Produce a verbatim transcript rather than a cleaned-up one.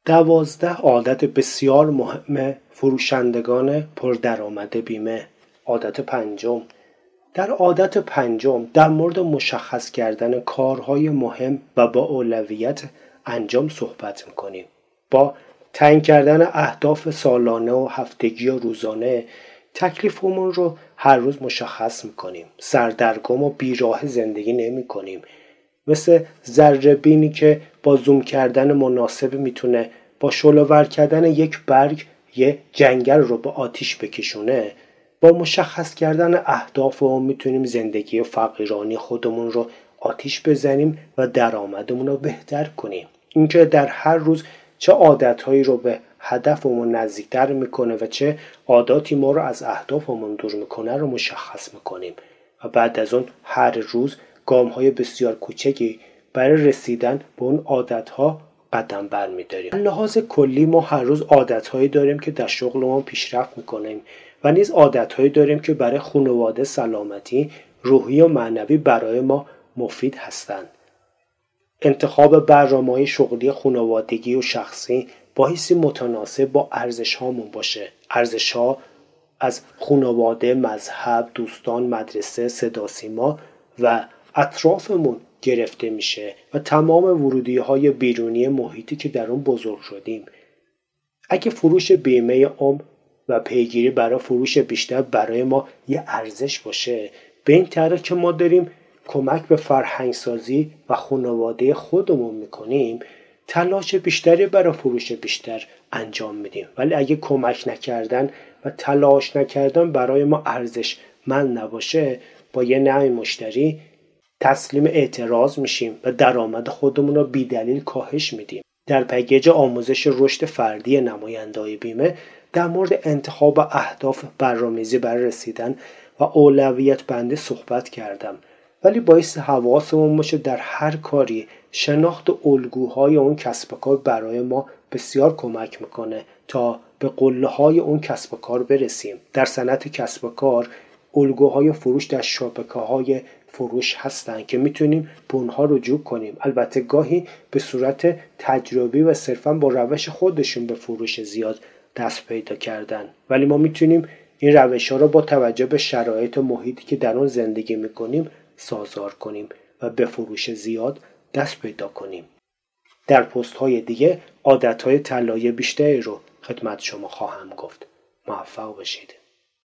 دوازده عادت بسیار مهم فروشندگان پردرآمد بیمه. عادت پنجم. در عادت پنجم در مورد مشخص کردن کارهای مهم و با اولویت انجام صحبت میکنیم. با تعیین کردن اهداف سالانه و هفتگی و روزانه تکلیفمون رو هر روز مشخص میکنیم. سردرگم و بیراه زندگی نمی کنیم. مثل ذره‌بینی که با زوم کردن مناسب میتونه با شعله‌ور کردن یک برگ یه جنگل رو به آتیش بکشونه، با مشخص کردن اهداف و میتونیم زندگی فقیرانی خودمون رو آتیش بزنیم و درآمدمون رو بهتر کنیم. اینکه در هر روز چه عادتهایی رو به هدفمون نزدیکتر میکنه و چه عاداتی ما رو از اهدافمون دور میکنه رو مشخص میکنیم و بعد از اون هر روز گام‌های بسیار کوچکی برای رسیدن به اون عادت‌ها قدم برمی‌داریم. از لحاظ کلی ما هر روز عادت‌هایی داریم که در شغلمون پیشرفت می‌کنیم و نیز عادت‌هایی داریم که برای خانواده، سلامتی روحی و معنوی برای ما مفید هستند. انتخاب برنامه‌های شغلی، خانوادگی و شخصی بایستی متناسب با ارزش‌هامون باشه. ارزش‌ها از خانواده، مذهب، دوستان، مدرسه، صداسیما و اطرافمون گرفته میشه و تمام ورودی‌های بیرونی محیطی که در اون بزرگ شدیم. اگه فروش بیمه عمر و پیگیری برای فروش بیشتر برای ما یه ارزش باشه، به این طریق که ما داریم کمک به فرهنگسازی و خانواده خودمون میکنیم، تلاش بیشتری برای فروش بیشتر انجام میدیم. ولی اگه کمک نکردن و تلاش نکردن برای ما ارزشمند نباشه، با یه نوع مشتری تسلیم اعتراض میشیم و درآمد خودمون رو بی دلیل کاهش میدیم. در پکیج آموزش رشد فردی نماینده‌های بیمه در مورد انتخاب اهداف برنامه‌ریزی برای رسیدن و اولویت بندی صحبت کردم، ولی باعث حواسمون باشه در هر کاری شناخت الگوهای اون کسب و کار برای ما بسیار کمک میکنه تا به قله‌های اون کسب و کار برسیم. در صنعت کسب و کار الگوهای فروش در شبکه‌های فروش هستن که میتونیم به اونها رجوع کنیم، البته گاهی به صورت تجربی و صرفا با روش خودشون به فروش زیاد دست پیدا کردن، ولی ما میتونیم این روش ها رو با توجه به شرایط و محیطی که در اون زندگی میکنیم سازگار کنیم و به فروش زیاد دست پیدا کنیم. در پست های دیگه عادت های طلایی بیشتری رو خدمت شما خواهم گفت. موفق باشید.